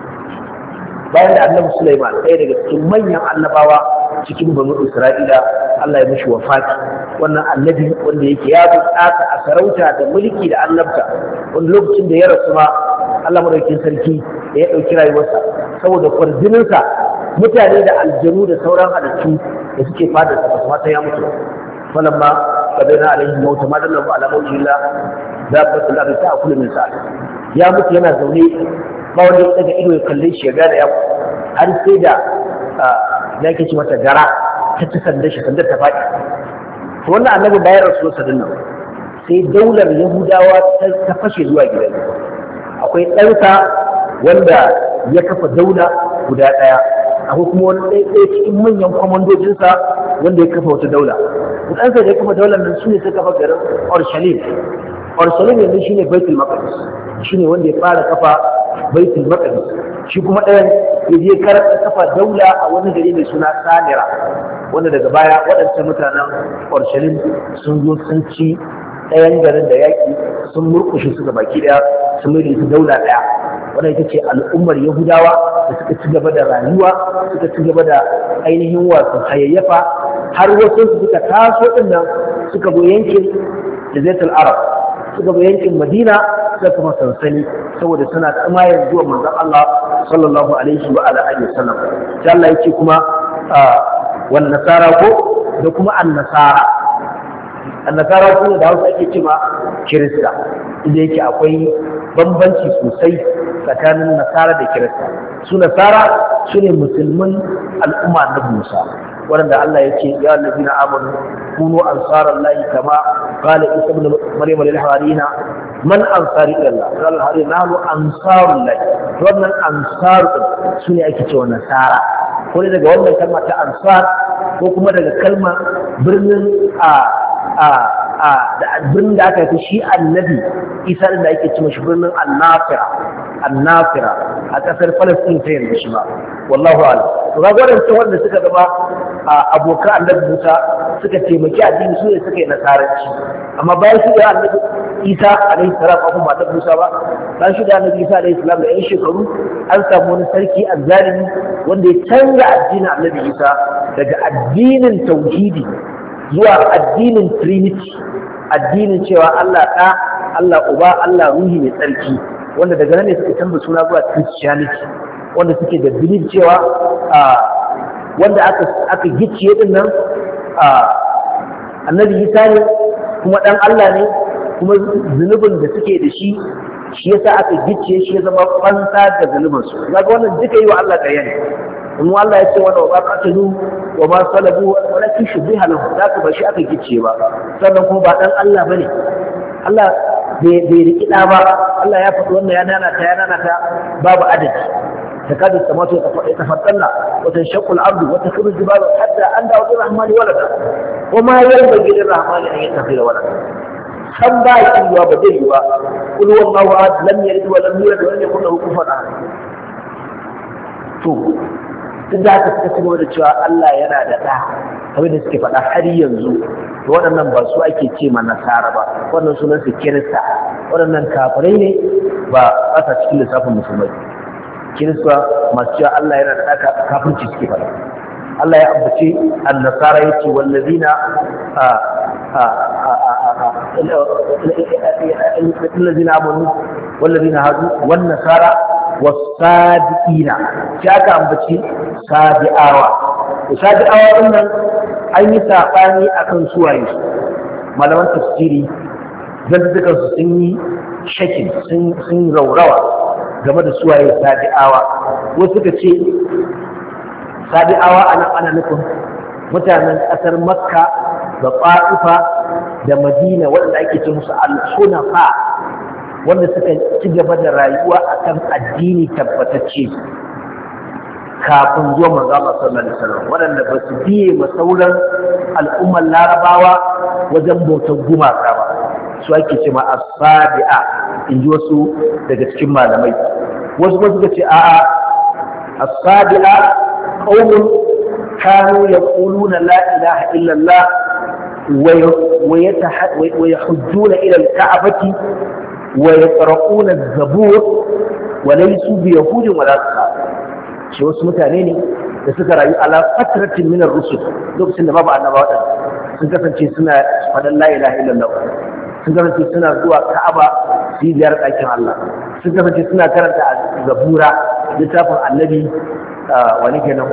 [SPEAKER 1] Bayan da annabi Sulaiman, ɗaya daga cikin manyan annabawa cikin banu Isra'ila, Allah ya mishi wafati. Wannan annabi wanda yake ya buƙata a sarauta da mulki da annabta, wanda lokacin da ya rasu ma Allah madaukakin sarki da ya ɗauki rayuwarsa saboda kwarjininsa, mutane da aljanu da sauran halittu da suke fadar sa ba ta ya mutu. Falamma qadana alaihi mauta ma dallahu ala mawjillah dabbatul ardi ta'kulu min sa'at. Ya mutu yana zaune, ba wanda ya daga ido ya kalle shi ya gane ya mutu, har sai da ya ke ci mata gara ta ci sandar shi, sandar ta faɗi. To wannan annabi bayan rasuwarsa din nan sai daular yahudawa ta fashe zuwa gidan akwai ɗansa wanda ya kafa daula guda ɗaya akwai kuma wani ɗaya cikin manyan kwamandojinsa wanda ya kafa wata daula ɗansa da ya kafa daular nan su ne suka kafa garin Urshalim yanzu shine Baitul Maqdis shine wanda ya fara kafa Baitul Maqdis shi kuma ɗayan ya je kafa daula a wani gari mai suna Samira wanda daga baya waɗancan mutanen Urshalim sun zo sun ci ɗayan garin da yaƙi sun murƙushe su baki ɗaya sun mai da su daula ɗaya wannan ita ce al'ummar Yahudawa da suka ci gaba da rayuwa suka ci gaba da ainihin wato hayayyafa har wasu suka taso ɗin nan suka zo yankin Jazairul Arab suka zo yankin Madina suka kuma sansani saboda suna tsamayen zuwa manzon Allah sallallahu alaihi wa alihi wasallam sai Allah yake kuma wan nasara ko da kuma annasara su ne da Hausa ake cewa Kirista inda yake akwai bambanci sosai tsakanin nasara da Kirista su nasara su ne musulmin al'umma na Musa waɗanda Allah ya ce ya allazina amanu kunu ansarallahi kama qala isa ibn maryam lil hawariyina man ansari ila Allah qala al hawariyina nahnu ansarullahi wannan ansar su ne ake cewa nasara ko ne daga wannan kalma ta ansar ko kuma daga kalma birnin birnin da aka yi shi annabi isa da ake cewa shi birnin annafira a ƙasar Falastin ta yanzu shi ba wallahu a'lam to ga wadannan wanda suka zama abokan annabi Musa suka taimaki addini su ne suka yi nasaranci amma bayan shi da annabi Isa alaihi salam ko ba annabi Musa ba bayan shi da annabi Isa alaihi salam da 'yan shekaru an samu wani sarki azzalimi wanda ya canza addinin annabi Isa daga addinin tauhidi zuwa addinin trinity addinin cewa Allah ɗa Allah uba Allah ruhi mai tsarki wanda daga nan ne suka canza suna zuwa Christianity wanda suke da belief cewa wanda aka gicciye din nan annabi Isa ne kuma dan Allah ne kuma zunubin da suke da shi yasa aka gicciye shi ya zama fansa da zunubin su kaga wannan duka yi wa Allah ƙarya ne in Allah ya ce wani wa qatalu wa ma salabu walakin shubiha lahu zaka ba shi aka gicciye ba sannan kuma ba dan Allah bane Allah bai riki da ba Allah ya faɗi wannan ya nanata babu adadi تكاد السماوات يتفطرن وتنشق الارض وتخر الجبال حتى ان دعوا للرحمن ولدا وما ينبغي للرحمن ان يتخذ ولدا san ba shi yiwa ba zai yiwa kul wallahu ahad lam yalid wa lam yulad wa lam yakul lahu kufuwan ahad to duk da haka suka cigaba da cewa Allah yana da ɗa kamar da suke faɗa har yanzu to waɗannan ba su ake ce ma nasara ba wannan sunan su kirista waɗannan kafirai ne ba sa cikin lissafin musulmai kirista masu cewa Allah yana da ɗa kafirci suke faɗa Allah ya ambace annasara yace wallazina الذين آمنوا والذين هادوا والنصارى والصادقين شاكا أمبتي صادقاوا وصادقاوا إنن أي ساقاني أكن سوايس ما لمن تفسيري ذلك سني شكل سن روروا game da suwaye sadi'awa wasu suka ce sadi'awa ana nufin mutanen ƙasar makka da ƙwa'ifa da madina waɗanda ake ce musu al-hunafa wanda suka ci gaba da rayuwa akan addini tabbatacce kafin zuwa manzo Allah sallallahu alaihi wasallam waɗanda ba su biye ma sauran al'ummar larabawa wajen bautar gumaka ba su ake ce ma as-sabi'a in ji wasu daga cikin malamai wasu ba suka ce a'a as-sabi'a qaumun kanu yaquluna la ilaha illa Allah ويحجون إلى الكعبة ويقرؤون الزبور وليسوا بيهود ولا نصارى shi wasu mutane ne da suka rayu ala fatratin min ar-rusul lokacin da babu annabawa sun kasance suna fadan la ilaha illallah sun kasance suna zuwa Ka'aba su ziyar ɗakin Allah sun kasance suna karanta zabura littafin annabi wani kenan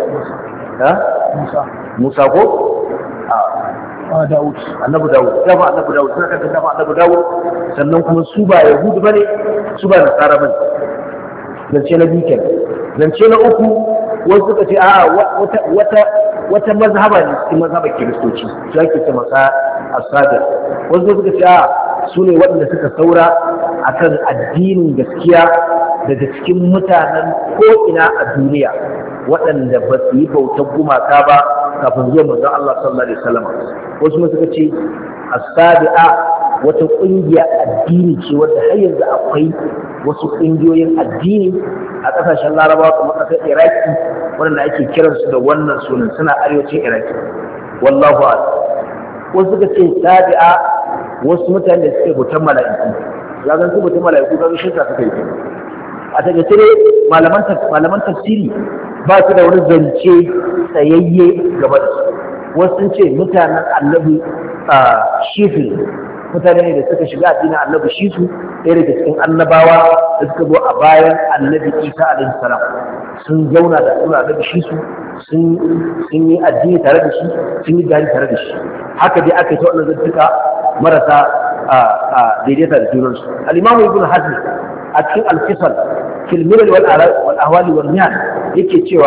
[SPEAKER 1] Musa ko
[SPEAKER 2] Dawud
[SPEAKER 1] annabi Dawud suna kanta dafa annabi Dawud sannan kuma su ba yahudu bane su ba nasara bane zance na biyu zance na uku wasu suka ce a'a wata mazhaba ne cikin mazhabar kiristoci su ake ce masa asadir wasu suka ce a'a su ne waɗanda suka saura akan addinin gaskiya daga cikin mutanen ko'ina a duniya waɗanda ba su yi bautar gumaka ba kafin zuwa manzon Allah sallallahu alaihi wasallam. Wasu ma suka ce as-sabi'a wata ƙungiya addini ce wadda har yanzu akwai wasu ƙungiyoyin addini a ƙasashen Larabawa kamar ƙasar Iraki waɗanda ake kiransu da wannan sunan, suna arewacin Iraki. Wallahu a'lam. Wasu suka ce sabi'a wasu mutane da suke bautar mala'iku. Zagan su bautar mala'iku ga shirka suka yi. A takaice dai malaman tafsiri ba su da wani zance tsayayye gaba da su. Wasu sun ce mutanen annabi Shifil, mutane ne da suka shiga addinin annabi Shisu, ɗaya daga cikin annabawa da suka zo a bayan annabi Isa alaihi salam. Sun zauna da annabi Shisu, sun yi addini tare da shi, sun yi gari tare da shi. Haka dai aka yi ta wannan zantuka marasa daidaita da junansu. Al-Imam Ibn Hazm a cikin Al-Fisal fil Milal wal Ahwal wal Nihal yake cewa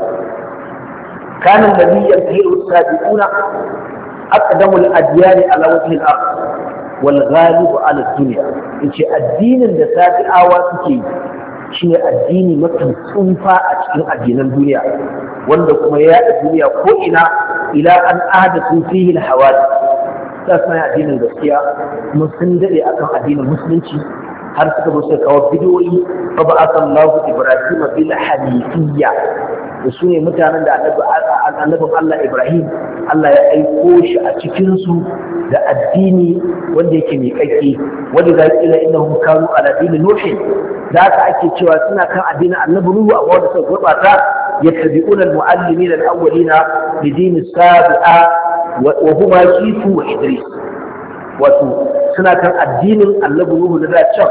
[SPEAKER 1] kana an-nabiy yantahiru as-sabiquna aqdamu al-adyan ala wajhi al-ard wal ghalib ala ad-dunya. Yace addinin da sabi'awa suke shine addini mafi tsunfa a cikin addinan duniya wanda kuma ya yaɗa duniya ko ina ila an ahdathu fihi al-hawadith. Ta suna addinin gaskiya kuma sun dade akan addinin musulunci har suka zo suka kawo bidiyoyi fa ba'atha Allahu Ibrahim bil hanifiyya, da su ne mutanen da annabin Allah Ibrahim Allah ya aiko shi a cikin su da addini wanda yake mai kakki wanda za ila innahum kanu ala dini nuhin, da haka ake cewa suna kan addinin annabi Nuhu a wanda suka gurbata yattabi'una al-mu'allimin al-awwalina li dini sabi'a wa huma Shitu wa Idris. Wato suna kan addinin annabi Nuhu na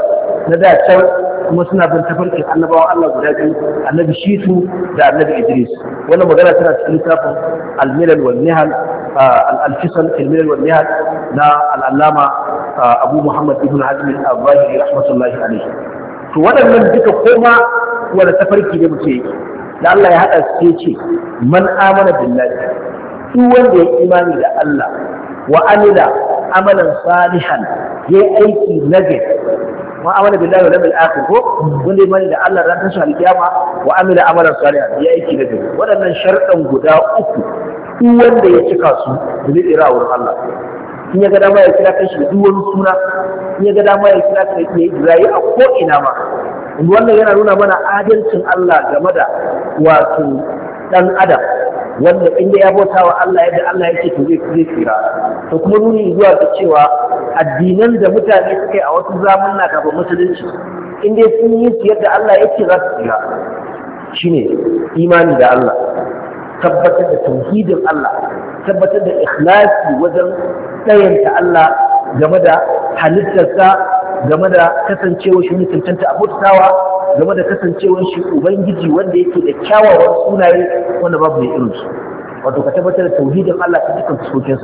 [SPEAKER 1] da can kuma suna bin tafarkin annabawan Allah guda biyu, annabi Shitu da annabi Idris. Wannan magana tana cikin littafin al-Milal wal Nihal al-Fisal fil Milal wal Nihal na al-Allama Abu Muhammad ibn Hazm al-Zahiri rahmatullahi alayhi. To waɗannan duka koma wanda tafarki ne muke yi da Allah ya haɗa su ce man amana billahi, duk wanda ya imani da Allah wa amila amalan salihan, yayi aiki nagari, wa amana billahi wal yawmil akhir, ko wanda ya imani da Allah ran tashi alkiyama wa amila amalan salihan, yayi aiki nagari. Waɗannan sharɗan guda uku duk wanda ya cika su da zai tsira wurin Allah. In ya ga dama ya kira kashi da duk wani suna, in ya ga dama ya kira kai ya rayu a ko ina ma. Wannan yana nuna mana adalcin Allah game da wato dan adam, wanda inda ya bauta wa Allah yadda Allah yake to zai tsira. To kuma nuni zuwa ga cewa addinan da mutane suka yi a wasu zamanna kafin musulunci, inda sun yi su yadda Allah yake za su tsira. Shine imani da Allah, tabbatar da tauhidin Allah, tabbatar da ikhlasi wajen tsayanta Allah game da halittarsa, game da kasancewar shi mutuntanta abutawa, game da kasancewar shi ubangiji wanda yake da kyawawan sunaye wanda babu mai irinsu. Wato ka tabbatar da tauhidin Allah ta dukkan fuskokinsa.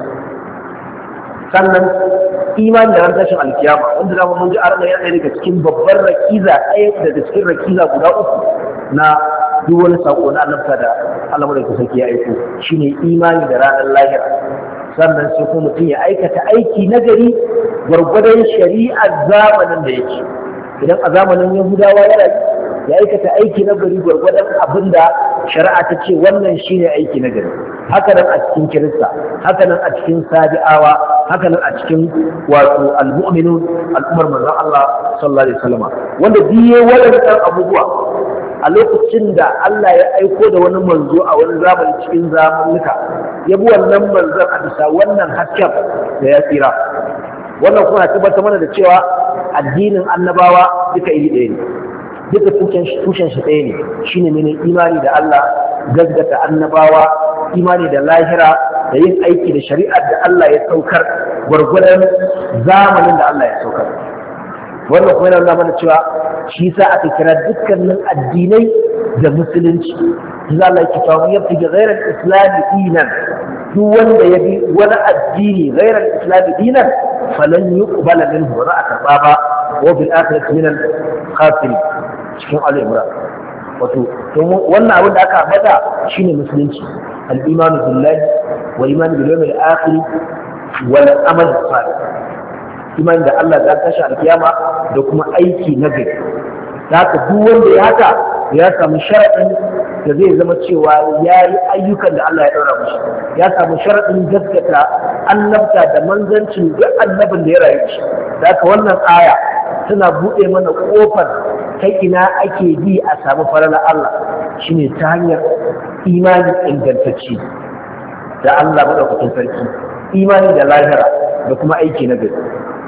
[SPEAKER 1] Sannan imani da ran tashin alkiyama, wanda zamu mun ji a ranar yana daga cikin babbar rakiza, ɗaya daga cikin rakiza guda uku na duk wani sako na annabta da Allah madaukakin sarki ya aiko, shine imani da ranar lahira. Sannan sai kuma mutum ya aikata aiki nagari gwargwadon shari'ar zamanin da yake. Idan a zamanin Yahudawa ya aikata aiki nagari gwargwadon abin da shari'a ta ce wannan shine aiki nagari. Haka nan a cikin Kirista, haka nan a cikin Sabi'awa, haka nan a cikin wato al-mu'minun al'ummar manzon Allah sallallahu alaihi wasallam, wanda biye waɗannan abubuwa a lokacin da Allah ya aiko da wani manzo a wani zamani cikin zamanuka, ya bi wannan manzon a bisa wannan hasken da ya tsira. Wannan kuma tabbatar mana da cewa addinin annabawa duka iri ɗaya ne, duka tushen shi ɗaya ne, shine ne imani da Allah, gaskata annabawa, imani da lahira, da yin aiki da shari'ar da Allah ya saukar gwargwadon zamanin da Allah ya saukar. Wannan kuma yana nuna mana cewa shi sa aka kira dukkanin addinai da musulunci. Za Allah ya cewa ya fi ghairal islami dinan, duk wanda ya bi wani addini ghairal islami dinan falan yuqbala minhu, wa za a karba ba, wa bil akhirati min al khasirin, cikin al-imran. Wato wannan abin da aka ambata shine musulunci, al-imanu billahi wal imanu bil yawmil akhir wal amal salih. imani da Allah da tashi alkiyama da kuma aiki na gari. Haka duk wanda ya haka ya samu sharaɗin da zai zama cewa ya yi ayyukan da Allah ya ɗaura mashi, ya samu sharaɗin gaskata annabta da manzancin duk annabin da ya rayu shi. Da haka wannan aya tana buɗe mana ƙofar ta ina ake bi a samu falalar Allah shine ta hanyar imani ingantacce da Allah madaukakin sarki, imani da lahira da kuma aiki na gari.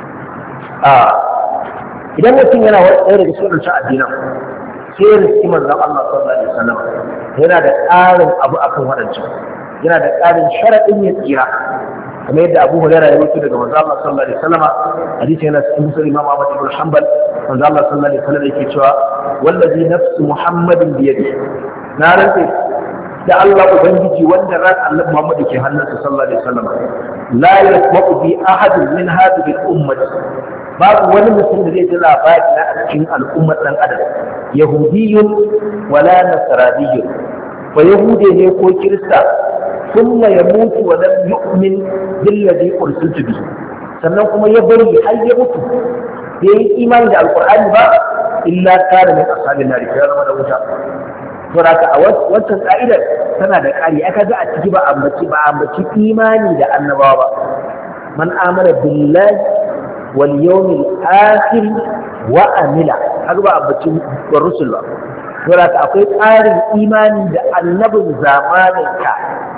[SPEAKER 1] Idan mutum yana ɗaya daga cikin wancan addinan sai ya riski manzon Allah sallallahu alaihi wasallam yana da ƙarin abu akan waɗancan, yana da ƙarin sharaɗin ya tsira kamar yadda Abu Hurairah ya wuce daga manzon Allah sallallahu alaihi wasallam, hadisi yana cikin Muslim Imam Ahmad ibn Hanbal, manzon Allah sallallahu alaihi wasallam yake cewa wallazi nafsu Muhammadin bi yadihi, na rantsa da Allah ubangiji wanda ran Annabi Muhammad ke hannunsa sallallahu alaihi wasallam, la yasma'u bi ahadin min hadhihi al-ummah, babu wani mutum da zai ji labari na a cikin al'ummar ɗan adam, yahudiyyun wala nasraniyyun, ba yahude ne ko kirista, thumma yamutu wa lam yu'min billadhi ursiltu bihi, sannan kuma ya bari har ya mutu bai yi imani da alqur'ani ba, illa kana min ashabin nar, ya zama da wuta. To haka a wancan ka'idar tana da ƙari, aka ga a ciki ba ambaci imani da annabawa ba. Man amana billahi wal yawmil akhir wa amila, haka ba abbacin rusul ba. Saboda akwai tsarin imani da annabin zamanin ka.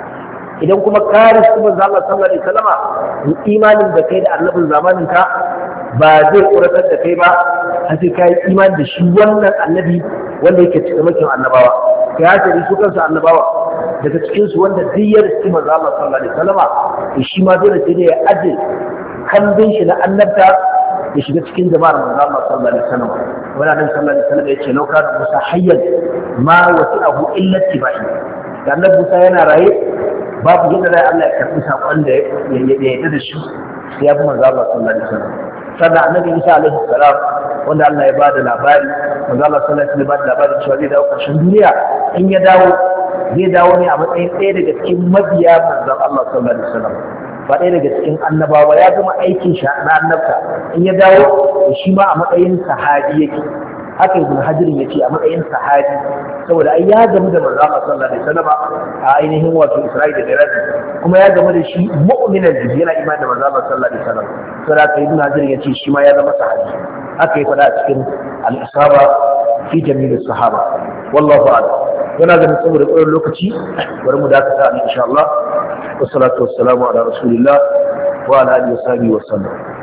[SPEAKER 1] Idan kuma kare su manzo Allah sallallahu alaihi wasallama, imanin da kai da annabin zamanin ka ba zai kuratar da kai ba, har sai kai imani da shi wannan annabi wanda yake cikin makin annabawa. Kai haka su kansu annabawa daga cikin su wanda duk ya riski manzo Allah sallallahu alaihi wasallama, to shi ma dole sai ya aje kambin shi na annabta ya shiga cikin jama'ar manzo Allah sallallahu alaihi wasallam. Wani annabi sallallahu alaihi wasallam yace law kana Musa hayyan ma wasi'ahu illa tibai, da annabi Musa yana raye babu yadda da Allah ya karbi sakon da ya yarda da shi sai ya bi manzo Allah sallallahu alaihi wasallam. Sannan annabi Isa alaihi salam wanda Allah ya bada labari, manzo Allah sallallahu alaihi wasallam ya bada labarin cewa zai dawo ƙarshen duniya, in ya dawo zai dawo ne a matsayin ɗaya daga cikin mabiya manzo Allah sallallahu alaihi wasallam, ba ɗaya daga cikin annabawa, ya gama aikin shi na annabta, in ya dawo shi ma a matsayin sahabi yake. Haka ibn Hajar yace a matsayin sahabi, saboda ai ya gamu da manzo Allah sallallahu alaihi wasallam a ainihin wato Isra'i da Mi'raj, kuma ya gamu da shi mu'minan da yana imani da manzo Allah sallallahu alaihi wasallam. Saboda haka ibn Hajar yace shi ma ya zama sahabi. Haka ya faɗa a cikin al-Isaba fi jami'il sahaba. Wallahu a'lam. Yana ganin saboda ƙwarar lokaci bari mu dakata ne insha Allah. Wassalatu wassalamu ala rasulillah wa ala alihi wa sahbihi wa sallam.